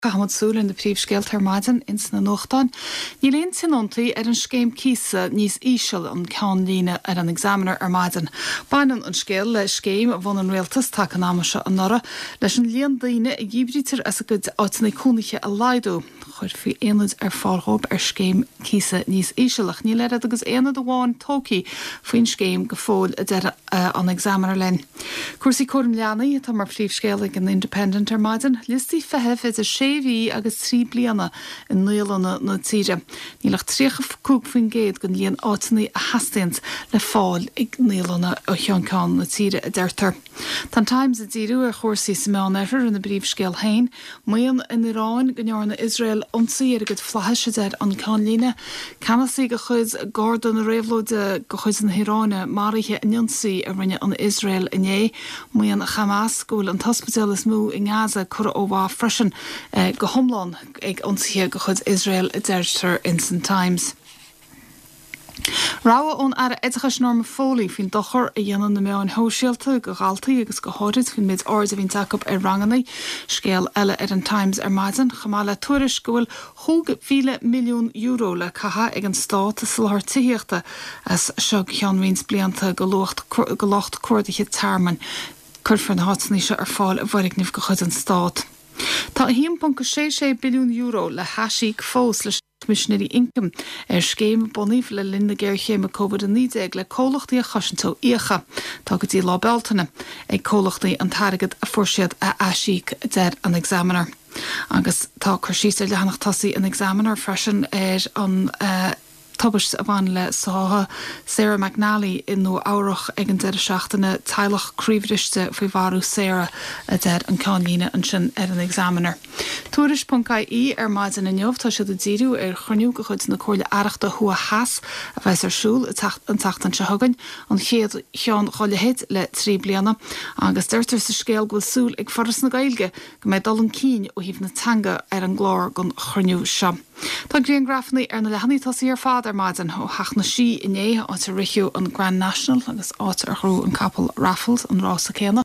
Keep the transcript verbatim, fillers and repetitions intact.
Gahamad súil in de príomhscéal Maidin ins na nóchtán. Ní léon sinontaí ar an scéim císa níos íseal an ceann líne ar an examinar ar Maidin. Bainan an scéal le scéim bhain an réaltas take an amasha an nora leis an líon daoine ag gíbrítar as a go áitina cúnaiche a laidú. Chuir fao éanad ar fáilthóp ar scéim císa níos ísealach. Ní lead agus éanad a bháin tócaí faoin scéim go fóil a deire an examinar len. Cuasaí Córam Leanaí tá mar príomhscéal ag an Independent ar Maidin. Listí feitheamh is a séhí agus trí bliana in nualanna na tíre. Nílach tríocha cúg faoin géad gon líon áitaí a hastíint le fáil ag nualanna ó Cheann na tíre a deirtar. Tá Times a díú ar chósaí sa meán éirear in na príomhscéal hain, maíonn in Iráin go nearna Israel ionsaí ar a go flaithe deir an ceann líne. Canasí go chuid Gordon a réhlóide go chuid an Iráine marithe inionsaí a rinne an Israel iné, maíonn Hamas gúil an hospital is mú in Gaza cur ó bhá freisin go thomláin ag ionsaithe go chuid Israel a deirtar in St Times. Ráha ón ar éitichas norma fólí fin dochar a dhéanaan na meán hóisialta go gáaltaí agus go háirid fin mid áir a bhín takeop ar rangannaí scéal eile ar an Times ar Maidin chamála tuairis gohfuil thug fíle milliún euro le catha ag an stát sa láthir tííochta as seo cheanmhíns blianta go locht cuairdaithe tarman chuirfar na hátaní seo ar fáil a bhharigníomh go chud an stát. Tá one point six six billiún euro le hasíg fós leis Missionary Income ar scéim boníomh le linda géir chéime COVID nineteen le cólachtaí a chaisintó íocha. Tá go dtí lá beltainna ag cólachtaí an targad a fuirsiad a asíg deir an examinar. Agus tá chuirsí le hanachtasaí an examinar freisin ar an uh, Tubas a bhain le sáha Sarah McNally in nó áireach ag an deir seachtainna teilech críomhrichte faoi bharú Sarah a deir an ceann líne an sin ar an examinar. Tuairis dot I E ar Maidin in Neamh tá siad a díú ar chruinniú go chuid na cóirle airachta thua has a bheits ar siúl an tachtan se thugann an chéad cheann choilehéad le trí bliana agus deirtar sa scéal ghfuil súl ag forras na Gaeilge go méid dul an cín ó híomh na tanga ar an glár gon chruinniú seo. Tá Grian Grafnaí ar na lehanításí ar fád ar Maidin ó hachna sí iné áit a richiú an Grand National agus áit ar chrú an capal Raffles an rás a céanna.